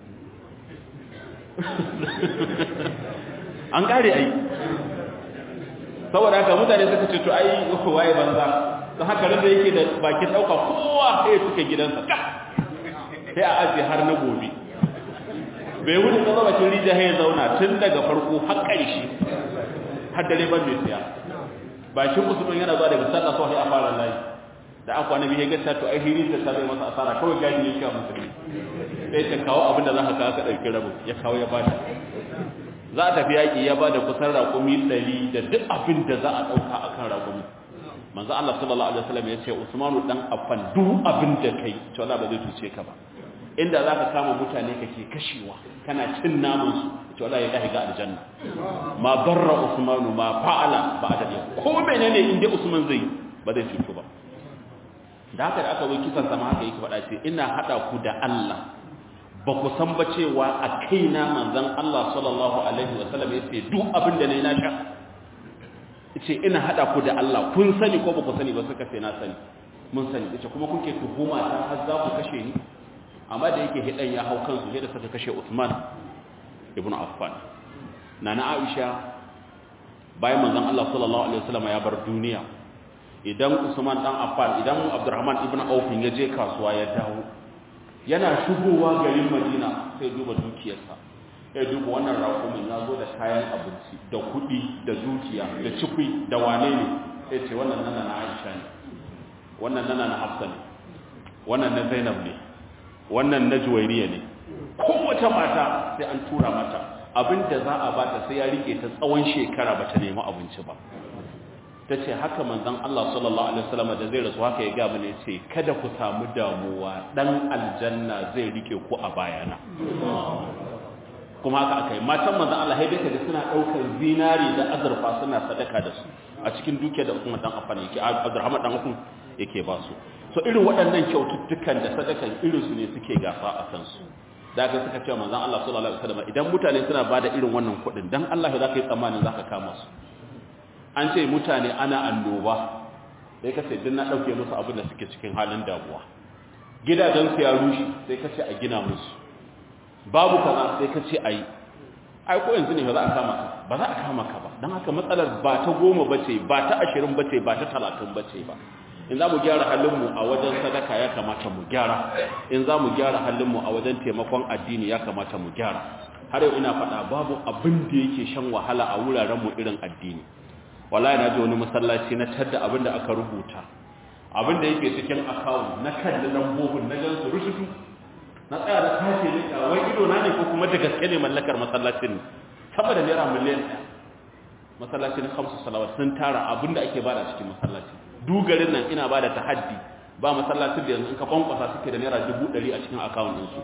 an ƙare ai saboda haka mutane suka ce to ai waye banza don haka da yake da bakin ɗauka kowa ya suke gidansa ka sai a ajiye har na gobe bai wuce zama bakin rijiya ya zauna tun daga farko har ƙarshe har dare ban mai siya bakin usman yana zuwa daga sallah sai a fara layi da an kwana biyu ya gata to ai hiri da ta zai masa asara kawai gani ne shi a musulmi sai ta kawo abin da za ka kawo ka ɗauki rabin ya kawo ya bada za a tafi yaƙi ya bada kusan raƙumi ɗari da duk abin da za a ɗauka a kan raƙumi manzo Allah sallallahu alaihi wasallam ya ce Usmanu dan Affan duk abin da kai to Allah ba zai tuce ka ba inda za ka kama mutane kake kashewa kana cin naman su to Allah ya kai ga aljanna ma barra Usmanu ma fa'ala ba'da yau ko menene inda Usman zai ba zai cutu ba da haka da aka yi kisan sama haka yake faɗa ce ina hada ku da Allah ba ku san ba cewa a kaina manzon Allah sallallahu alaihi wasallam ya ce duk abin da nayi na sha ce ina hada ku da Allah kun sani ko ba ku sani ba suka ce na sani mun sani ce kuma kuke tuhuma ta har za ku kashe ni amma da yake hidan ya hau kansu sai da suka kashe Uthman ibn Affan nana Aisha bayan manzon Allah sallallahu alaihi wasallam ya bar duniya idan Usman dan Affan idan Abdurrahman ibn Auf ya je kasuwa ya dawo yana shigowa garin Madina sai duba dukiyarsa ya duba wannan raƙumin ya zo da kayan abinci da kuɗi da dukiya da cikui da wane ne sai ce wannan nana na Aisha ne wannan nana na Hafsa ne wannan na Zainab ne wannan na Juwairiya ne kowace mata sai an tura mata abinda za a bata sai ya rike ta tsawon shekara bata nemi abinci ba tace haka manzon Allah sallallahu alaihi wasallam da zai rasu haka ya ga mu ne ce kada ku samu damuwa dan aljanna zai rike ku a bayana kuma haka akai matan manzon Allah sai dai suna daukar zinari da azurfa suna sadaka da su a cikin dukiyar da Usman dan Affan yake Abdurrahman dan Affan yake ba su so irin waɗannan kyaututtukan da sadakan irin su ne suke gafa a kansu da aka suka cewa manzon Allah sallallahu alaihi wasallam idan mutane suna bada irin wannan kuɗin dan Allah ya zaka yi tsammanin zaka kama su an ce mutane ana annoba sai ka ce din na dauke musu abin da suke cikin halin damuwa gidajen su ya rushe sai ka ce a gina musu babu kaza sai ka ce ayi ai ko yanzu ne ba za a kama ka ba za a kama ka ba dan haka matsalar ba ta goma bace ba ta ashirin bace ba ta talatin bace ba in za mu gyara halinmu a wajen sadaka ya kamata mu gyara in za mu gyara halinmu a wajen taimakon addini ya kamata mu gyara har yau ina faɗa babu abin da yake shan wahala a wurarenmu irin addini wallahi na ji wani masallaci na tadda abin da aka rubuta abin da yake cikin akawun na kalli lambobin na gansu rushutu na tsaya da tashi ne wai ido na ne ko kuma da gaske ne mallakar masallacin ne saboda naira miliyan ɗaya masallacin hamsu salawat sun tara abin da ake bada cikin masallaci dugarin nan ina bada tahaddi ba masallacin da yanzu in ka kwankwasa suke da naira dubu ɗari a cikin akawun ɗinsu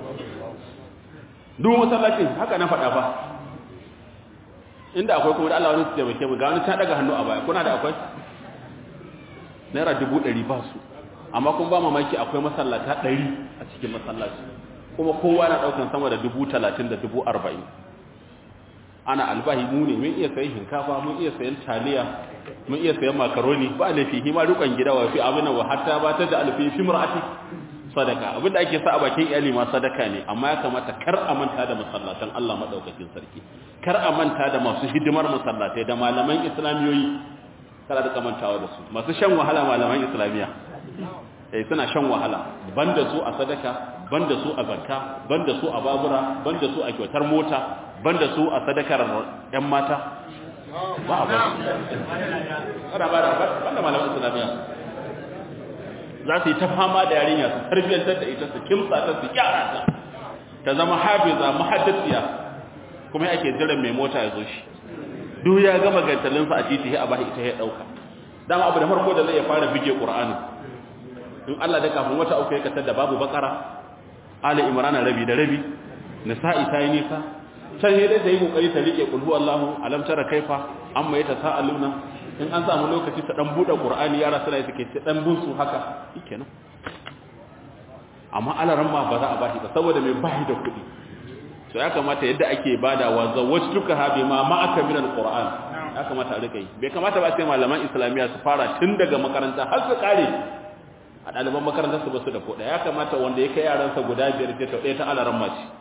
duk masallacin haka na faɗa ba inda akwai kuma da Allah wani su taimake mu ga wani ta daga hannu a baya kuna da akwai naira dubu ɗari ba su amma kun ba mamaki akwai masallata ɗari a cikin masallaci kuma kowa na ɗaukan sama da dubu talatin da dubu arba'in ana albahi mu ne mun iya sayan shinkafa mun iya sayan taliya mun iya sayan makaroni ba laifi hima rukan gida wa fi amina wa hatta ba ta da alfi fi mur'ati sadaka abinda ake sa a bakin iyali ma sadaka ne amma ya kamata kar a manta da masallatan Allah madaukakin sarki kar a manta da masu hidimar masallatai da malaman islamiyoyi kada da kamantawa da su masu shan wahala malaman islamiya eh suna shan wahala banda su a sadaka banda su a zakka banda su a babura banda su a kyautar mota banda su a sadakar yan mata ba a ba ana ba da banda malaman islamiya za su yi ta fama da yarinya su tarbiyyantar da ita su kimtsa ta su gyara ta ta zama hafiza muhaddisiya kuma ake jiran mai mota ya zo shi duk ya gama gantalinsa a titi a bashi ita ya dauka dama abu da farko da zai fara bige qur'ani in Allah da kafin wata uku ya katar da babu bakara ali imran rabi da rabi nisa'i tayi nisa sai dai ta yi kokari ta rike qul huwallahu alam tara kaifa amma yata sa'aluna in an samu lokaci ta dan bude qur'ani yara suna suke ce dan bunsu haka shikenan amma alaran ma ba za a bashi ba saboda mai bashi da kuɗi so ya kamata yadda ake badawa zawwajtuka ha bima ma'aka min alquran ya kamata a rika yi bai kamata ba sai malaman islamiya su fara tun daga makaranta har su kare a ɗaliban makaranta su basu da kuɗi ya kamata wanda ya kai yaransa guda biyar ce ta ɗaya ta alaran ma ce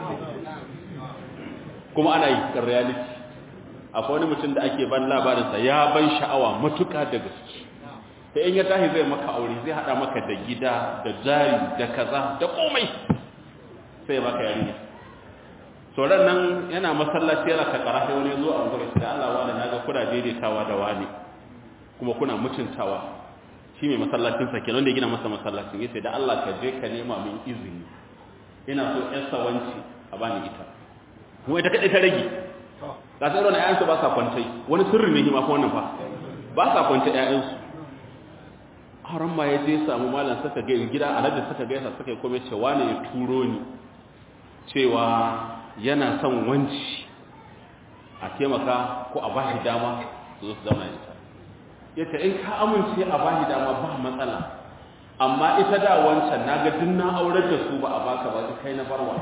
kuma ana yi kan reality akwai wani mutum da ake ban labarinsa ya ban sha'awa matuƙa da gaske sai in ya tashi zai maka aure zai hada maka da gida da jari da kaza da komai sai baka yarinya sauran nan yana masallaci yana takara sai wani zo a gurin da Allah wani naga kuna daidaitawa da wani kuma kuna mutuntawa shi mai masallacin sa kenan da gina masa masallacin yace da Allah ka je ka nema min izini ina so ƴan sawanci a bani ita kuma ita kadai ta rage ka sai wannan ƴaƴansu ba sa kwantai wani sirri ne ma fa wannan fa ba sa kwantai ƴaƴansu haram ma ya je samu malam saka ga gida alhaji saka gaisa saka yi kome cewa ne ya turo ni cewa yana son wanci a taimaka ko a bashi dama su zo su zauna ita ya ce in ka amince a bashi dama ba matsala amma ita da wancan na ga duk na aurar da su ba a baka ba kai na barwa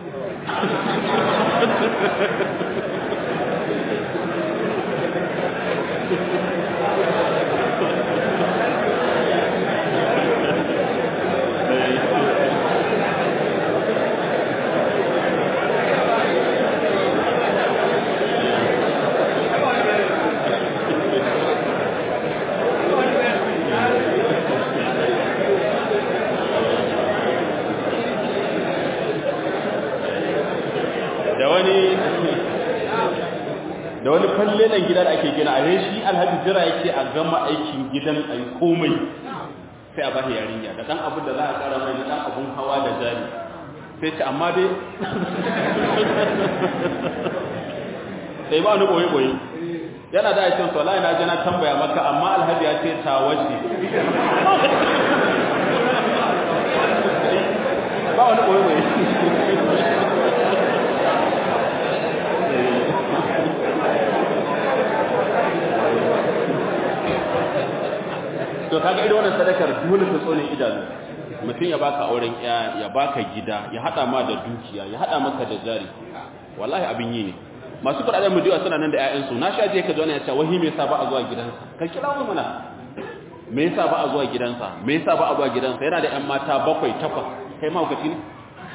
da wani fallelan gida da ake gina a shi alhaji jira yake a gama aikin gidan a yi komai sai a ba yarinya da dan abin da za a kara mai na dan abun hawa da jari sai ce amma dai sai ba ni boye boye yana da aikin wallahi na je na tambaya maka amma alhaji ya ce ta wace ba wani boye boye to kaga irin wannan sadakar dole ta tsone idanu mutum ya baka auren ya ya baka gida ya hada ma da dukiya ya hada maka da jari wallahi abin yi ne masu kudaden mudiwa suna nan da ƴaƴan su na sha je ka zo ne ya ce wahi me yasa ba a zuwa gidansa ka kira mu mana me yasa ba a zuwa gidansa me yasa ba a zuwa gidansa yana da ƴan mata bakwai takwas kai ma hukaci ne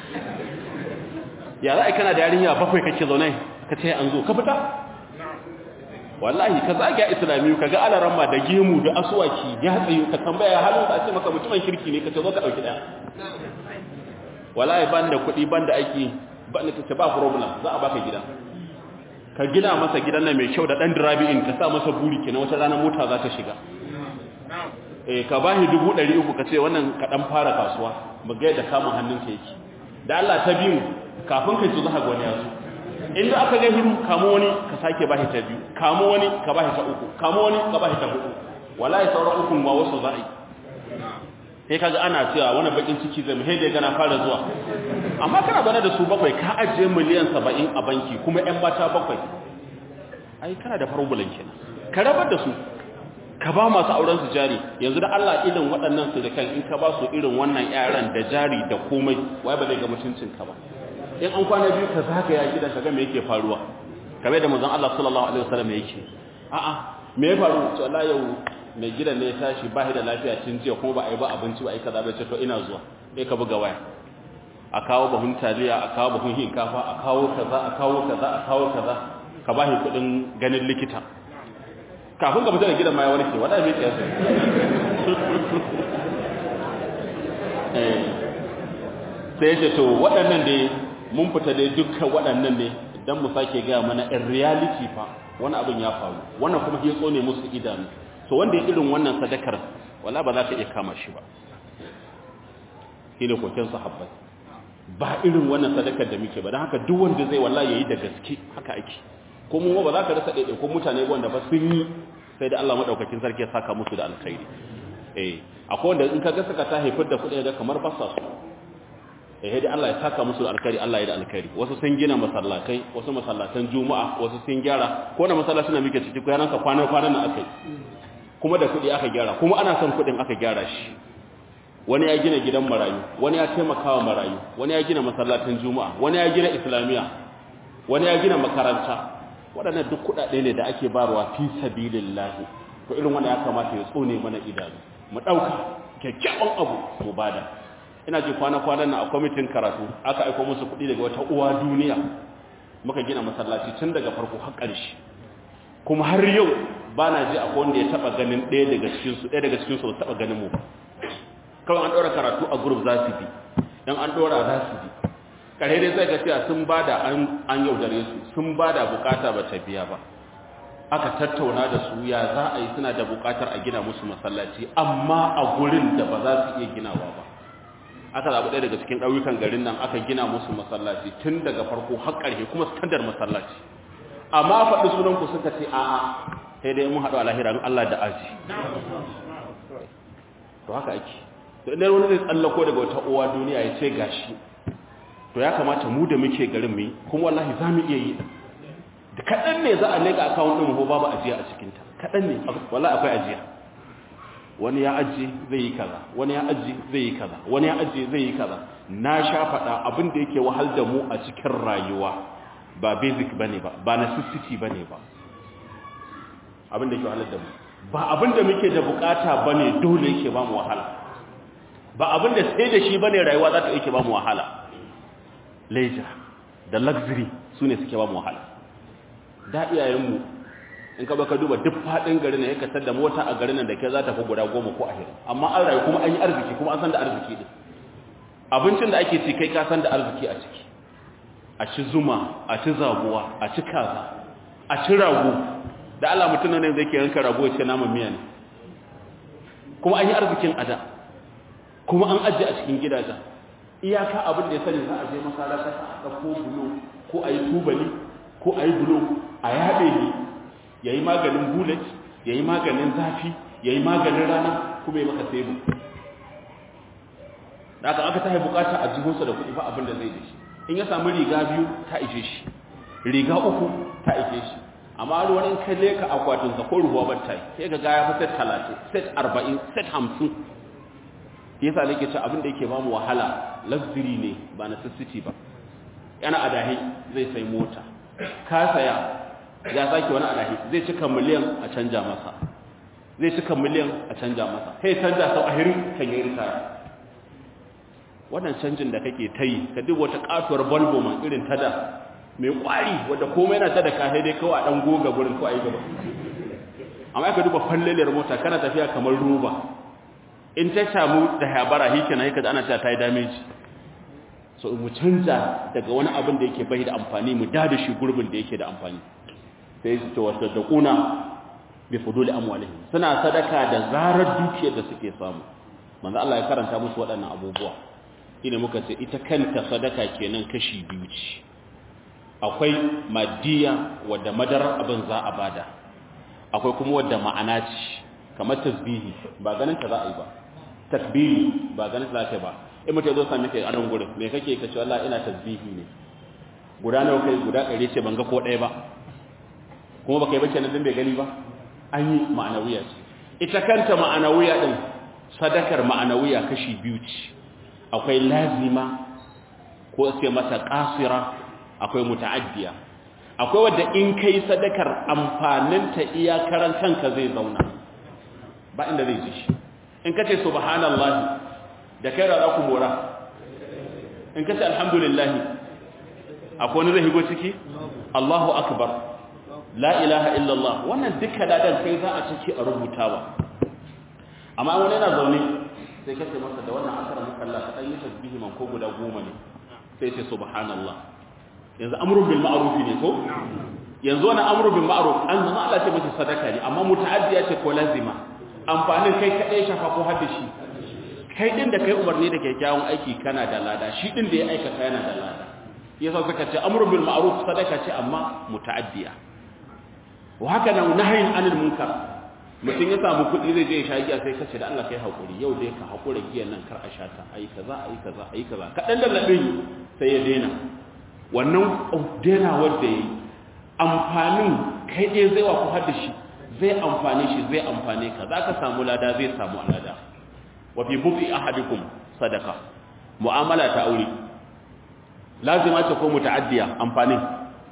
ya za a kana da yarinya bakwai kake zaune ka ce an zo ka fita wallahi ka zage islamiyu kaga alaran ma da gemu da aswaki ya tsayu ka tambaya halin sa ce maka mutumin kirki ne ka ce zo ka dauki daya wallahi ban da kuɗi ban da aiki ban da kace ba problem za a baka gida ka gina masa gidan nan mai kyau da dan dirabi'in ka sa masa buri kenan wata rana mota za ta shiga eh ka bashi dubu ɗari uku ka ce wannan ka dan fara kasuwa mu ga yadda kamun hannunka yake da Allah ta biyu kafin ka ji za ka gwani yazo inda aka ga hiru kamo wani ka sake bashi ta biyu kamo wani ka bashi ta uku kamo wani ka bashi ta hudu wallahi sauran uku ma wasu za'i sai kaga ana cewa wani bakin ciki zai mai da gana fara zuwa amma kana bana da su bakwai ka ajiye miliyan saba'in a banki kuma ƴan mata bakwai ai kana da farubulan kenan ka rabar da su ka ba masu auren su jari yanzu da Allah irin waɗannan su da kan in ka ba su irin wannan yaran da jari da komai wai ba zai ga mutuncin ka ba in an kwana biyu ka zaka ya gidan ka ga me yake faruwa kamar da manzon Allah sallallahu alaihi wasallam yake a'a me ya faru to Allah yau mai gidan ne ya tashi ba shi da lafiya tun jiya kuma ba a yi ba abinci ba a yi kaza ba ce to ina zuwa sai ka buga waya a kawo bahun taliya a kawo bahun hinkafa a kawo kaza a kawo kaza a kawo kaza ka ba shi kudin ganin likita kafin ka fita da gidan ma ya warke wanda bai tsaya sai ce to waɗannan dai mun fita dai dukkan waɗannan ne idan mu sake gaya mana in reality fa wani abin ya faru wannan kuma ya tsone musu idanu to wanda ya irin wannan sadakar wala ba za ka iya kama shi ba shine koken sahabbai ba irin wannan sadakar da muke ba dan haka duk wanda zai wallahi yayi da gaske haka ake ko mu ba za ka rasa daidai ko mutane wanda ba sun yi sai da Allah madaukakin sarki ya saka musu da alkhairi eh akwai wanda in ka ga saka ta haifar da kudi da kamar basa su eh dai Allah ya saka musu da alkhairi Allah ya da alkhairi wasu sun gina masallatai wasu masallatan juma'a wasu sun gyara ko na masallacin da muke ciki ko yaran ka kwana kwana na akai kuma da kudi aka gyara kuma ana son kudin aka gyara shi wani ya gina gidan marayu, wani ya taimaka wa marayu, wani ya gina masallacin juma'a, wani ya gina islamiyya, wani ya gina makaranta. Waɗannan duk kuɗaɗe ne da ake barwa fi sabilillahi. To irin wannan ya kamata ya tsone mana idanu, mu ɗauka kyakkyawan abu mu bada. Ina ji kwana-kwanan nan a kwamitin karatu aka aiko musu kuɗi daga wata uwa duniya, muka gina masallaci tun daga farko har ƙarshe. Kuma har yau ba na ji akwai wanda ya taɓa ganin ɗaya daga cikinsu ɗaya daga cikinsu ba taɓa ganin mu ba. Kawai an ɗora karatu a group za su bi, in an ɗora za su bi. Kare dai zai ga cewa sun bada an yaudare su, sun bada bukata ba ta biya ba. Aka tattauna da su ya za a yi, suna da bukatar a gina musu masallaci amma a gurin da ba za su iya ginawa ba. Aka zaɓi ɗaya daga cikin ƙauyukan garin nan aka gina musu masallaci tun daga farko har ƙarshe, kuma standard masallaci. Amma faɗi sunan ku suka ce a'a, sai dai mun haɗu a lahira in Allah da aji. To haka ake. To idan wani zai tsallako daga wata uwa duniya ya ce gashi, to ya kamata mu da muke garin mu kuma wallahi za mu iya yi. Da kaɗan ne za a leƙa akawun ɗin ko babu ajiya a cikinta, kaɗan ne wallahi akwai ajiya. Wani ya ajiye zai yi kaza, wani ya ajiye zai yi kaza, wani ya ajiye zai yi kaza. Na sha faɗa abin da yake wahal da mu a cikin rayuwa ba basic bane ba, ba necessity bane ba. Abin da yake wahal da mu ba abin da muke da bukata bane dole yake ba mu wahala. Ba abin da sai da shi bane rayuwa za ta yake ba mu wahala. Leisure da luxury sune suke ba mu wahala. Da iyayenmu in ka baka duba duk fadin garin ne yake tada mota a garin nan da ke za ta fi guda goma ko ashirin, amma an rayu kuma an yi arziki kuma an san da arziki din. Abincin da ake ci kai ka san da arziki a ciki. A ci zuma, a ci zabuwa, a ci kaza, a ci rago. Da Allah mutum ne zai ke yanka rago ya ce naman miya ne. Kuma an yi arzikin ada. Kuma an ajiye a cikin gidajen. Iyaka abin da ya sani za a je masallaci a ɗauko bulo ko a yi tubali ko a yi bulo a yaɗe ne, ya yi maganin bullet, ya yi maganin zafi, ya yi maganin rana kuma ya maka sebu. Da aka aka tahi bukata a jihunsa da kuɗi ba abin da zai da shi. In ya samu riga biyu ta ishe shi, riga uku ta ishe shi. Amma wani in ka leka akwatinsa ko ruwa ban ta yi, sai ga gaya fa set talatin, set arba'in, set hamsin. Yasa nake ce abin da yake ba mu wahala luxury ne ba necessity ba. Yana adahi zai sai mota, ka saya ya sake wani adahi zai cika miliyan a canja masa, zai cika miliyan a canja masa, kai canja sau ahirin kan yi ritaya. Wannan canjin da kake ta yi ka duba wata katuwar balbo man irin ta da mai kwari wadda komai yana ta da ka sai dai kawai a dan goga gurin ko a yi gaba. Amma ka duba falleliyar mota kana tafiya kamar roba, in ta samu da habara hike na hika da ana cewa ta yi damage. So mu canza daga wani abin da yake bai da amfani mu da shi gurbin da yake da amfani. Sai su ce wasu da kuna bi fuduli amwalihim, suna sadaka da zarar dukiyar da suke samu. Manzo Allah ya karanta musu waɗannan abubuwa. Ina muka ce ita kanta sadaka kenan kashi biyu ce. Akwai maddiya wadda madarar abin za a bada, akwai kuma wadda ma'ana ce kamar tasbihi ba ganin ta za a yi ba, takbiri ba ganin ta za ta yi ba. In mutum zo sami kai a nan gurin me kake ka ce wallahi ina tasbihi ne, guda nawa kai guda ɗari ce ban ga ko ɗaya ba, kuma baka yi bace nan din bai gani ba. An yi ma'anawiya ce. Ita kanta ma'anawiya din sadakar ma'anawiya kashi biyu ce. Akwai lazima ko sai mata qasira, akwai muta'addiya. Akwai wanda in kai sadakar amfanin ta iyakaran kanka zai zauna ba inda zai ji shi. In kace subhanallahi da kai ra ku mora, in kace alhamdulillah akwai wani zai higo ciki, Allahu akbar, la ilaha illallah, wannan duka ladan kai za a ciki a rubutawa. Amma wani yana zaune sai kace masa da wannan asara muka Allah ka yi tasbihi man ko guda goma ne, sai ce subhanallah. Yanzu amrun bil ma'ruf ne ko? Yanzu wannan amrun bil ma'ruf an zama Allah ce masa sadaka ne, amma muta'addiya ce ko lazima. Amfanin kai kadai shafa ko haddashi. Kai din da kai umarni da kyakkyawan aiki kana da lada, shi din da ya aikata yana da lada. Yasa suka ce amrun bil ma'ruf sadaka ce amma muta'addiya. Wa haka nan nahyin anil munkar. Mutum ya samu kuɗi zai je ya sha giya sai kace da Allah kai hakuri, yau dai ka hakura giyan nan kar a sha ta, ayi kaza ayi kaza ayi kaza. Kadan da labin sai ya daina. Wannan daina wanda yayi amfanin kai dai zai wa ku haddashi, zai amfane shi zai amfane ka, zaka samu lada zai samu lada. wa fi bufi ahadikum sadaka mu'amala ta aure lazima ce ko muta'addiya amfanin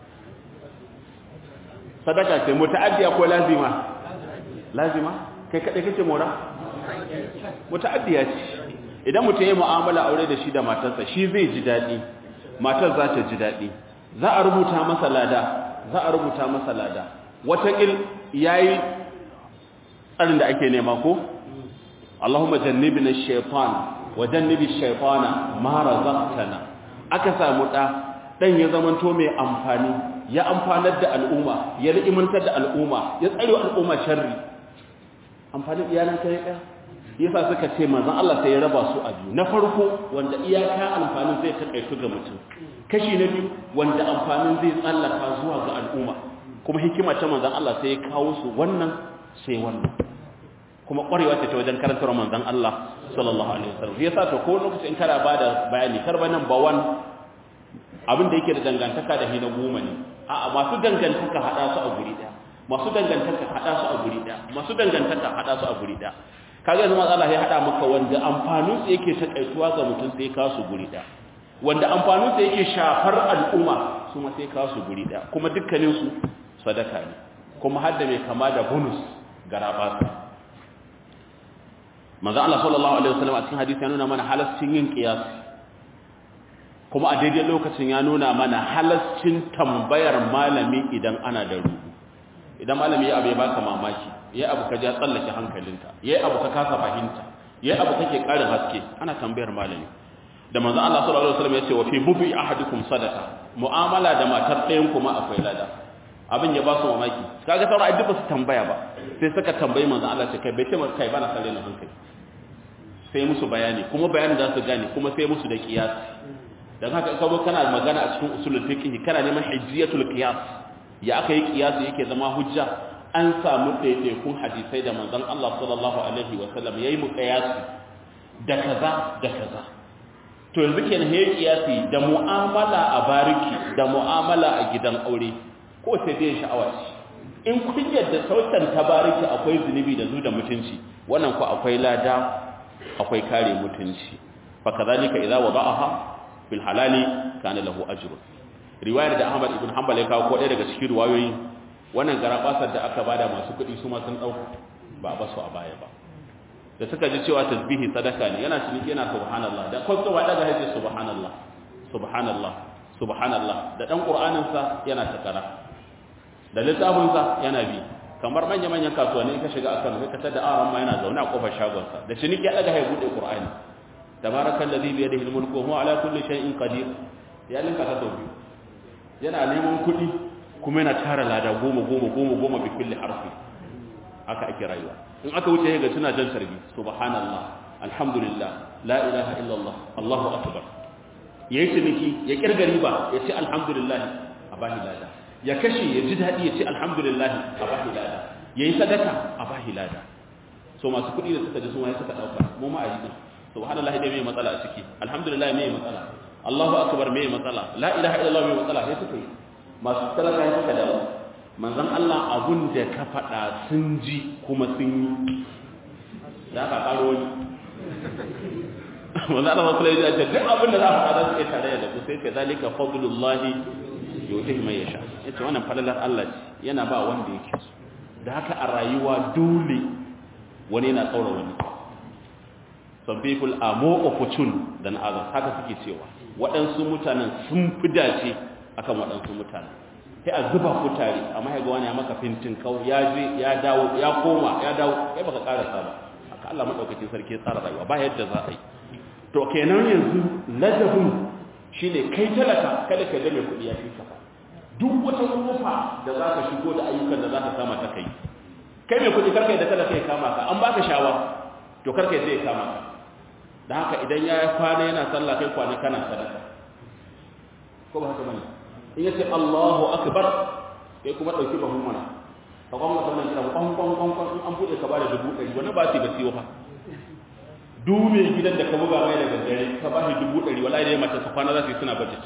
sadaka ce muta'addiya ko lazima lazima kai kadai kake mora muta'addiya ce idan mutum ya mu'amala aure da shi da matarsa shi zai ji dadi matar za ta ji dadi za a rubuta masa lada za a rubuta masa lada watakil yayi tsarin da ake nema ko Allahumma jannibna ash-shaytan wa jannibi ash-shaytana ma razaqtana aka samu da dan ya zamanto mai amfani ya amfanar da al'umma ya ri'imantar da al'umma ya tsare al'umma sharri amfanin iyalan kai ɗaya yasa suka ce manzon Allah sai ya raba su a biyu na farko wanda iyaka amfanin zai takaitu ga mutum kashi na biyu wanda amfanin zai tsallaka zuwa ga al'umma kuma hikima ta manzon Allah sai ya kawo su wannan sai wannan kuma ƙwarewa ce ta wajen karantar manzon Allah sallallahu alaihi wasallam yasa to ko lokacin kara bada bayani karba nan ba wan abin da yake da dangantaka da hina goma ne a'a masu dangantaka hada su a guri daya masu dangantaka hada su a guri daya masu dangantaka hada su a guri daya kaga yanzu Allah ya hada maka wanda amfanin sa yake takaituwa ga mutum sai ka su guri daya wanda amfanin sa yake shafar al'umma su ma sai ka su guri daya kuma dukkanin su sadaka ne kuma hadda mai kama da bonus garabasa manzo Allah sallallahu alaihi wasallam a cikin hadisi ya nuna mana halaccin yin qiyas kuma a daidai lokacin ya nuna mana halaccin tambayar malami idan ana da rubu idan malami ya abu ya baka mamaki ya abu ka ja tsallake hankalinka ya abu ka kasa fahimta ya abu kake karin haske ana tambayar malami da manzo Allah sallallahu alaihi wasallam ya ce wa fi bubi ahadikum sadaqa mu'amala da matar ɗayan kuma akwai lada abin ya ba su mamaki kaga sauran ai duk su tambaya ba sai suka tambayi manzo Allah ce kai bai ce maka kai bana sallai na hankali sai musu bayani kuma bayanin da su gane kuma sai musu da qiyas dan haka ka zo kana magana a cikin usulul fiqh kana neman hujjatul qiyas ya aka yi qiyas yake zama hujja an samu daidaikun hadisai da manzon Allah sallallahu alaihi wasallam yayi mu qiyas da kaza da kaza to yanzu kenan yayi qiyasi da mu'amala a bariki da mu'amala a gidan aure ko sai dai sha'awa in kun yadda sautan tabariki akwai zunubi da zu da mutunci wannan ko akwai lada akwai kare mutunci fa kadhalika idza wada'aha fil halali kana lahu ajr riwayar da Ahmad ibn Hanbal ya kawo ko ɗaya daga cikin riwayoyi wannan garabasar da aka bada masu kuɗi su ma sun dauka ba ba su a baya ba da suka ji cewa tasbihi sadaka ne yana ciniki yana subhanallah da kwanto wa daga haje subhanallah subhanallah subhanallah da dan qur'anin sa yana takara da littafin sa yana bi kamar manyan manyan kasuwanni ka shiga akan sai ka tada aran ma yana zaune a kofar shagon sa da ciniki ya daga haye bude qur'ani tabarakallazi bi yadihi almulku wa huwa ala kulli shay'in qadir ya linka ta dauki yana neman kuɗi kuma yana tara lada goma goma goma goma bi kulli harfi haka ake rayuwa in aka wuce ga suna jan sarbi subhanallah alhamdulillah la ilaha illallah allahu akbar yayi ciniki ya kirga riba ya ce alhamdulillah abahi lada ya kashe ya ji dadi ya ce alhamdulillah abahi lada yayi sadaka abahi lada so masu kudi da suka ji su ma suka dauka mu ma ayi subhanallah dai me matsala a ciki alhamdulillah me matsala allahu akbar me matsala la ilaha illallah me matsala sai suka yi masu talaka ya suka dawo manzon Allah abun da ka faɗa sun ji kuma sun yi da aka karo wani manzon Allah sallallahu alaihi wasallam duk abin da za ka faɗa sai tare da ku sai ka zalika fadlullahi yutihi man yasha yace wannan falalar Allah ce yana ba wanda yake so da haka a rayuwa dole wani yana kaura wani some people are more opportune than others haka suke cewa waɗansu mutanen sun fi dace akan waɗansu mutanen sai a zuba ku tare amma ya ga wani ya maka fintin kau ya je ya dawo ya koma ya dawo kai baka karasa ba haka Allah madaukakin sarki ya tsara rayuwa ba yadda za a yi to kenan yanzu ladabin shine kai talaka kada ka ga mai kudi ya fi ka duk wata kofa da za ka shigo da ayyukan da za ka kama ta kai kai mai kudi karka da talaka ya kama ka an baka shawa to karka zai kama ka dan haka idan ya kwana yana sallah kai kwana kana sadaka ko ba haka bane in yace Allahu akbar kai kuma dauki bahun mana ka kuma wannan kira kon kon kon kon an bude ka bada dubu ɗari wannan ba sai ba siyo fa dube gidan da ka buga mai daga dare ka ba shi dubu ɗari wallahi dai mace su kwana za su yi suna budget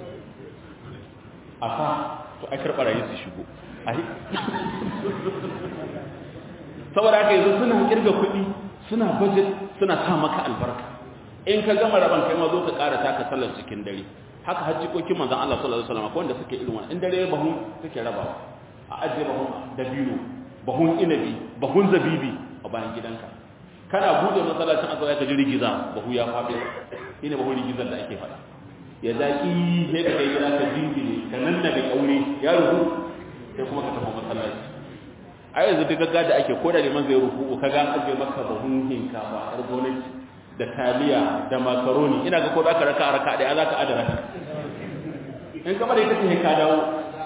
aka to ai karɓa rayu su shigo ai saboda haka yanzu suna kirga kuɗi suna budget suna sa maka albarka in ka gama raban kai ma zo ka ƙara taka sallar cikin dare haka hajjikokin manzon Allah sallallahu alaihi wasallam akwai wanda suke irin wannan in dare bahun suke rabawa a ajiye bahun dabino bahun inabi bahun zabibi a bayan gidanka kana bude masallacin aka ya kaji rigiza bahu ya faɗi shine bahun rigizar da ake faɗa ya zaki sai ka kai gida ka dingine ka nan daga kaure ya ruhu sai kuma ka tafi masallaci a yanzu duk gaggawa da ake koda liman zai ruku kaga an ajiye maka bahun hinkafa har gonaki da taliya da makaroni ina ga ko za ka raka raka da za ka adara in kamar yake kace ka dawo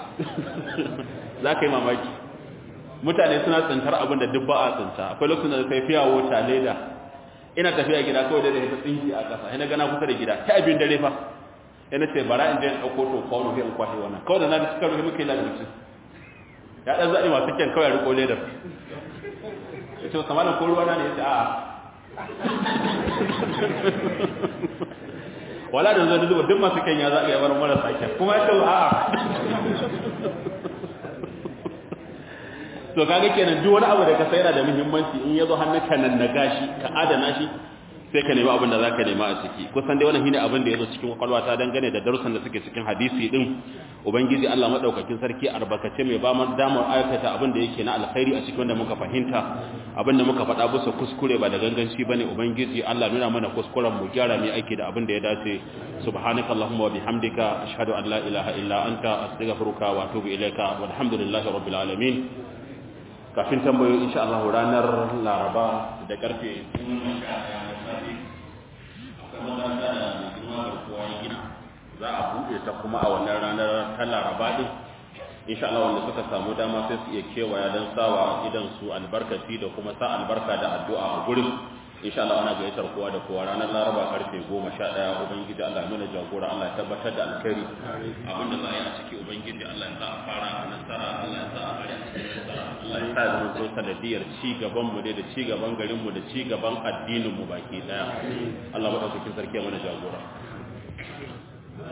za ka yi mamaki mutane suna tsantar abin da duk ba a tsanta akwai lokacin da sai fiya wota leda ina tafiya gida kawai da ta tsinki a ƙasa ina gana kusa da gida ta abin dare fa ina ce bara in je in dauko to kwano sai in kwashe wannan kawai da na suka rufe muke laluci ya dan zani masu kyan kawai riko ledar yace samalan ko ruwa na ne yace a'a wala da zai zuba duk masu kanya za a yi bar marasa kyan kuma ya ce a'a to kaga kenan duk wani abu da ka sai yana da muhimmanci in yazo hannunka nan na gashi ka adana shi sai ka nemi abin da zaka nema a ciki kusan dai wannan shine abin da yazo cikin kwakwalwa ta dangane da darussan da suke cikin hadisi din ubangiji Allah madaukakin sarki albarkace mai ba mu damar aikata abin da yake na alkhairi a cikin wanda muka fahimta abin da muka faɗa bisa kuskure ba da ganganci bane ubangiji Allah nuna mana kuskuren mu gyara mai aiki da abin da ya dace subhanakallahumma wa bihamdika ashhadu an la ilaha illa anta astaghfiruka wa atubu ilaika walhamdulillahi rabbil alamin kafin tambayoyi insha Allah ranar Laraba da karfe za a buɗe ta kuma a wannan ranar ta Laraba din insha Allah wanda suka samu dama sai su iya kewaya don sawa idan su albarkaci da kuma sa albarka da addu'a a gurin insha Allah ana gayyatar kowa da kowa ranar Laraba karfe goma sha ɗaya ubangiji Allah ya mana jagora Allah ya tabbatar da alkhairi abinda za a yi a ciki ubangiji Allah ya sa a fara a nasara Allah ya sa a bari a cikin nasara Allah ya sa da mun so sanadiyar ci gaban mu da ci gaban garin mu da ci gaban addinin mu baki daya Allah madaukakin sarki ya mana jagora